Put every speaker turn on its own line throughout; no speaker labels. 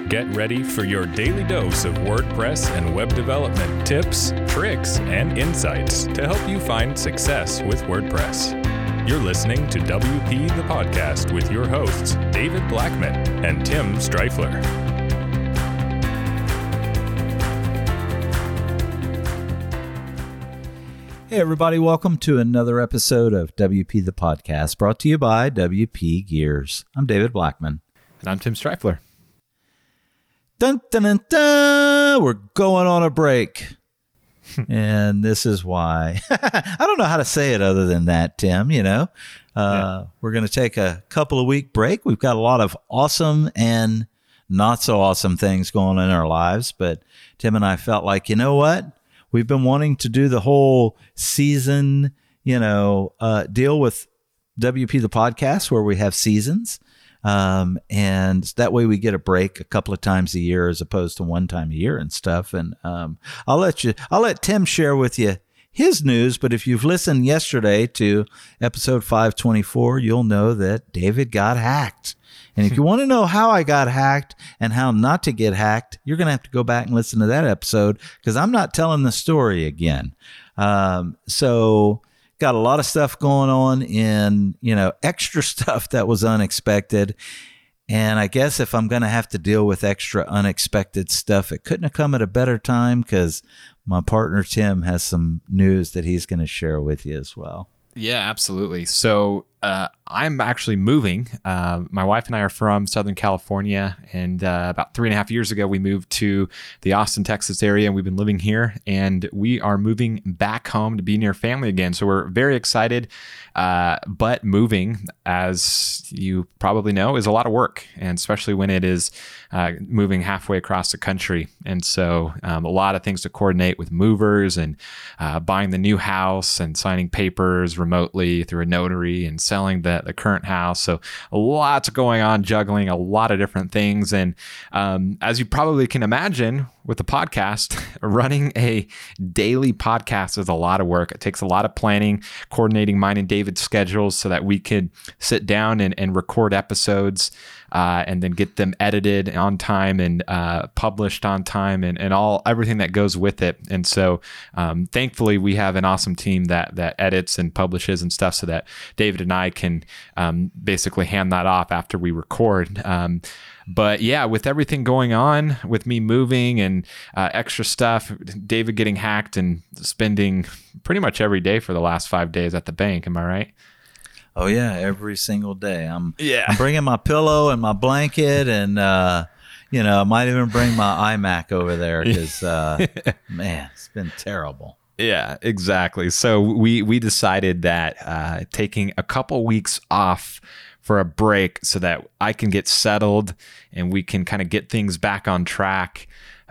Get ready for your daily dose of WordPress and web development tips, tricks, and insights to help you find success with WordPress. You're listening to WP the Podcast with your hosts, David Blackman and Tim Streifler.
Hey everybody, welcome to another episode of WP the Podcast, brought to you by WP Gears. I'm David Blackman.
And I'm Tim Streifler.
Dun, dun, dun, dun. We're going on a break. And this is why. I don't know how to say it other than that, Tim, We're going to take a couple of week break. We've got a lot of awesome and not so awesome things going on in our lives, but Tim and I felt like, you know what? We've been wanting to do the whole season, deal with WP the Podcast where we have seasons. And that way we get a break a couple of times a year as opposed to one time a year and stuff. And I'll let Tim share with you his news. But if you've listened yesterday to episode 524, you'll know that David got hacked. And if you want to know how I got hacked and how not to get hacked, you're going to have to go back and listen to that episode because I'm not telling the story again. So got a lot of stuff going on in, extra stuff that was unexpected. And I guess if I'm going to have to deal with extra unexpected stuff, it couldn't have come at a better time because my partner, Tim, has some news that he's going to share with you as well.
Yeah, absolutely. So I'm actually moving. My wife and I are from Southern California, and about 3.5 years ago, we moved to the Austin, Texas area, and we've been living here, and we are moving back home to be near family again. So we're very excited, but moving, as you probably know, is a lot of work, and especially when it is moving halfway across the country. And so a lot of things to coordinate with movers and buying the new house and signing papers remotely through a notary and selling the current house. So lots going on, juggling a lot of different things. And as you probably can imagine with the podcast, running a daily podcast is a lot of work. It takes a lot of planning, coordinating mine and David's schedules so that we could sit down and record episodes and then get them edited on time and published on time and everything that goes with it. And so thankfully we have an awesome team that edits and publishes and stuff so that David and I can basically hand that off after we record. But yeah, with everything going on, with me moving and extra stuff, David getting hacked and spending pretty much every day for the last 5 days at the bank. Am I right?
Oh yeah, every single day. I'm bringing my pillow and my blanket, and I might even bring my iMac over there because man, it's been terrible.
Yeah, exactly. So we decided that taking a couple weeks off for a break so that I can get settled and we can kind of get things back on track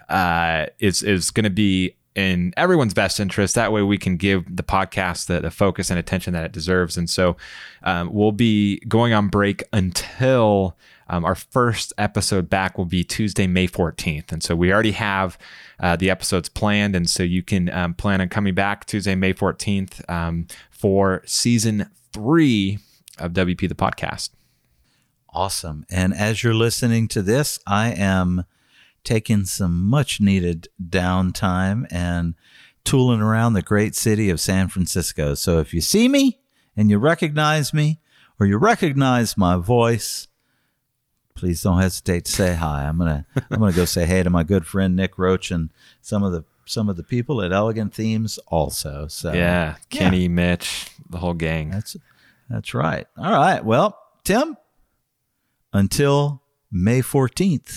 is going to be in everyone's best interest. That way we can give the podcast the focus and attention that it deserves. And so we'll be going on break until our first episode back will be Tuesday, May 14th. And so we already have the episodes planned. And so you can plan on coming back Tuesday, May 14th for season 3 of WP the Podcast.
Awesome. And as you're listening to this, I am taking some much needed downtime and tooling around the great city of San Francisco. So if you see me and you recognize me or you recognize my voice, please don't hesitate to say hi. I'm gonna go say hey to my good friend Nick Roach and some of the people at Elegant Themes also. So
yeah, Kenny, Mitch, the whole gang.
That's right. All right. Well, Tim, until May 14th,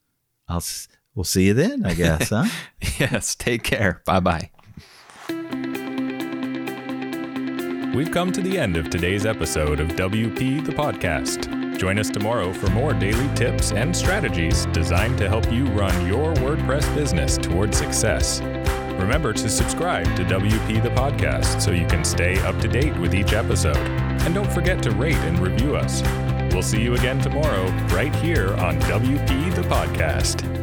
we'll see you then, I guess, huh?
Yes. Take care. Bye-bye.
We've come to the end of today's episode of WP the Podcast. Join us tomorrow for more daily tips and strategies designed to help you run your WordPress business toward success. Remember to subscribe to WP the Podcast so you can stay up to date with each episode. And don't forget to rate and review us. We'll see you again tomorrow right here on WP the Podcast.